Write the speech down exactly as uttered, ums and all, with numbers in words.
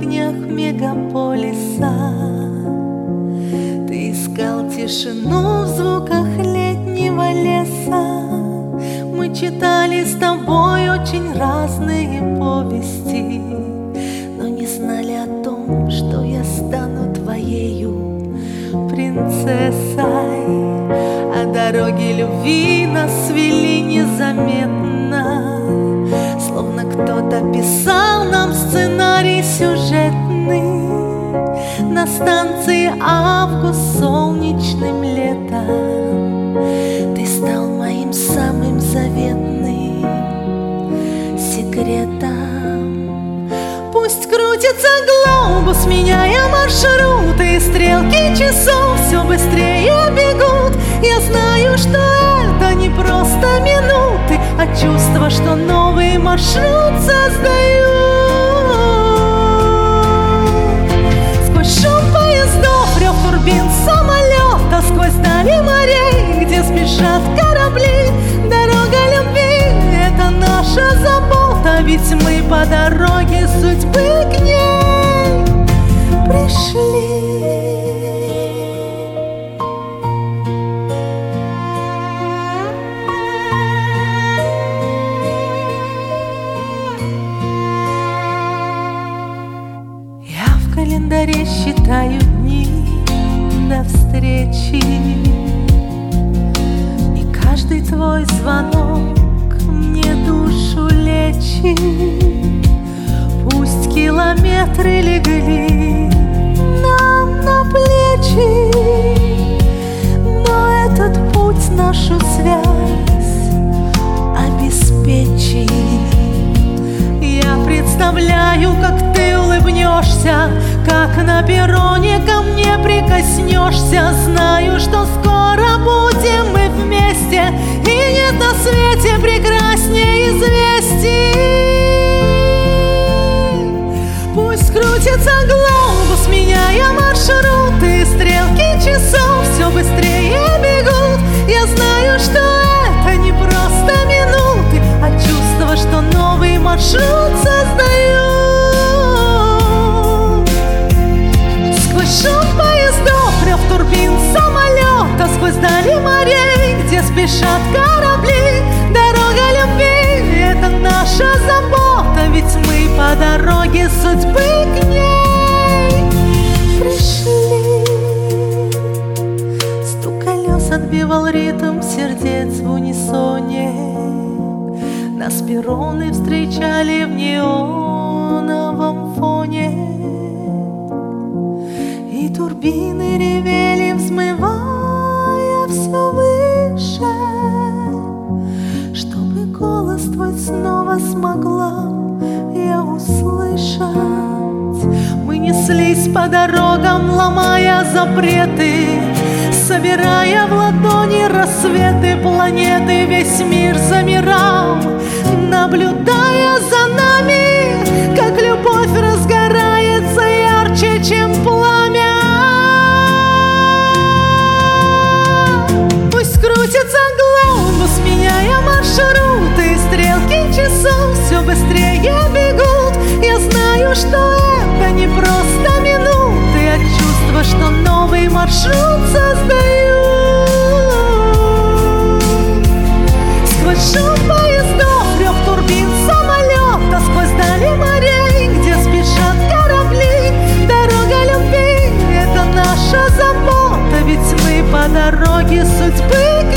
огнях мегаполиса. Ты искал тишину в звуках летнего леса. Мы читали с тобой очень разные повести, но не знали о том, что я стану твоею принцессой. А дороги любви нас вели незаметно, словно кто-то писал нам сценарий сюжетный. На станции август солнечным летом ты стал моим самым заветным секретом. Пусть крутится глобус, меняя маршруты, и стрелки часов все быстрее бегут. Я знаю, что это не просто минуты, а чувство, что новый маршрут создают. Сквозь шум поездов, рев турбин самолета, сквозь дали морей, где спешат корабли. Дорога любви — это наша забота, ведь мы по дороге судьбы к ней пришли. В календаре считаю дни до встречи, и каждый твой звонок мне душу лечит. Пусть километры легли нам на плечи, но этот путь нашу связь обеспечит. Я представляю, как ты улыбнешься, как на перроне ко мне прикоснешься. Знаю, что скоро будем мы вместе, и нет на свете прекраснее известий. Пусть крутится глобус, меняя маршруты, стрелки часов все быстрее бегут. Я знаю, что это не просто минуты, а чувство, что новый маршрут создают. Сквозь шум поездов, рев турбин самолета, сквозь дали морей, где спешат корабли. Дорога любви — это наша забота, ведь мы по дороге судьбы к ней пришли. Стук колес отбивал ритм сердец в унисоне. Нас перроны встречали в неоновом фоне, и турбины ревели, взмывая все выше, чтобы голос твой снова смогла я услышать. Мы неслись по дорогам, ломая запреты, собирая в ладони рассветы планеты. Весь мир замирал, наблюдая за нами, как любовь разгорается ярче, чем пламя. Пусть крутится глобус, меняя маршруты, стрелки часов все быстрее бегут. Я знаю, что это не просто минуты, а чувство, что новый маршрут создают. Сквозь шум поездов, рев турбин самолета, сквозь дали морей, где спешат корабли. Дорога любви — это наша забота, ведь мы по дороге судьбы